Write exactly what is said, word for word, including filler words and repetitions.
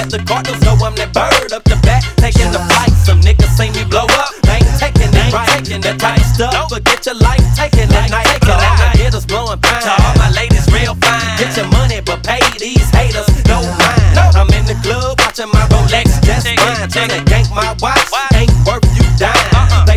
up the Cardinals know I'm that bird up the back, taking the flight. Some niggas see me blow up, they ain't taking it right. Taking that tight stuff, forget your life, taking that night. To all my hitters blowing pine, to all my ladies real fine. Get your money, but pay these haters no mind. I'm in the club watching my Rolex just fine, trying to gank my watch.